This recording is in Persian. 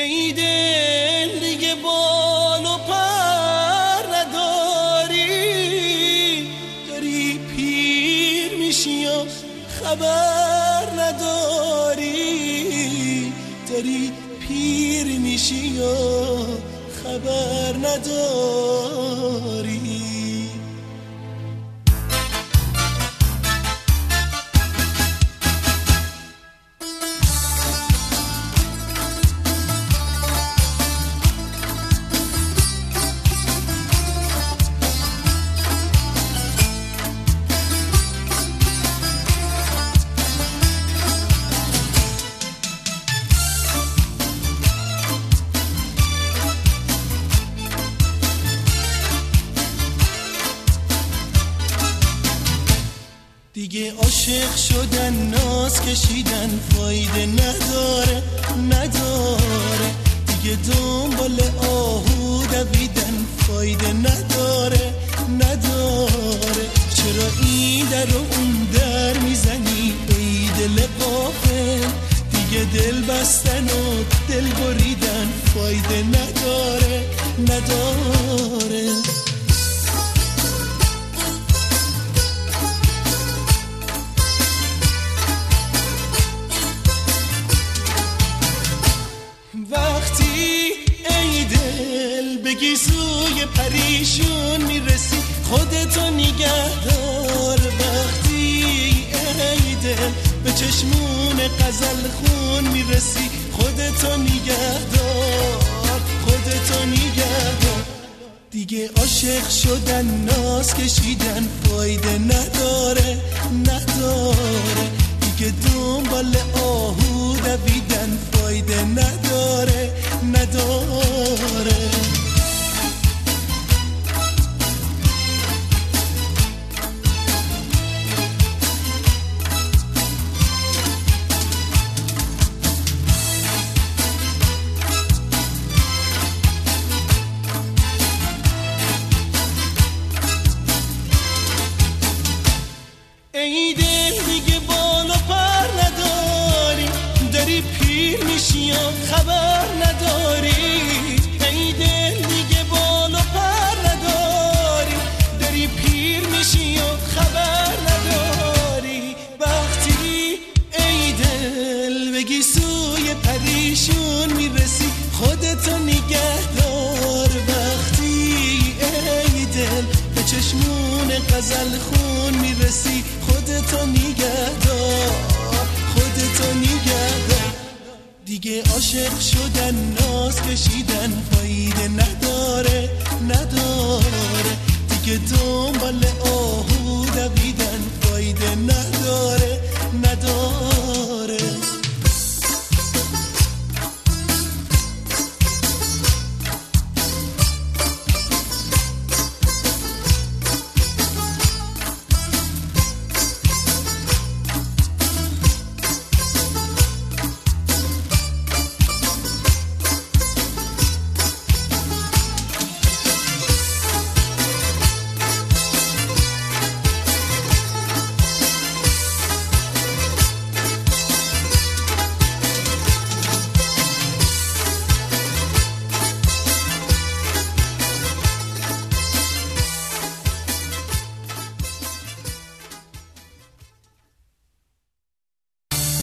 ای دل دیگه بال و پر نداری، داری پیر میشی و خبر نداری، داری پیر میشی و خبر نداری. دیگه عاشق شدن ناز کشیدن فایده نداره نداره، دیگه دنبال آهو دویدن فایده نداره نداره. چرا این در و اون در میزنی ای دل غافل، دیگه دل بستن و دل بریدن فایده نداره نداره. وقتی ای دل بگی سوی پریشون میرسی خودتو نگه دار، وقتی ای دل به چشمون غزل خون میرسی خودتو نگه دار خودتو نگه دار. دیگه عاشق شدن ناز کشیدن فایده نداره نداره، دیگه دنبال آهو دویدن فایده نداره نداره. ای دل دیگه بال و پر نداری، داری پیر میشی و خبر نداری. ای دل دیگه بال و پر نداری، داری پیر میشی و خبر نداری. وقتی ای دل بگی سوی پریشون میرسی خودتو نگه دار، وقتی ای دل به چشمون غزل خون میرسی خودتو نگه دار خودتو نگه دار. دیگه عاشق شدن ناز کشیدن فایده نداره نداره، دیگه دنبال آهو دویدن فایده نداره نداره.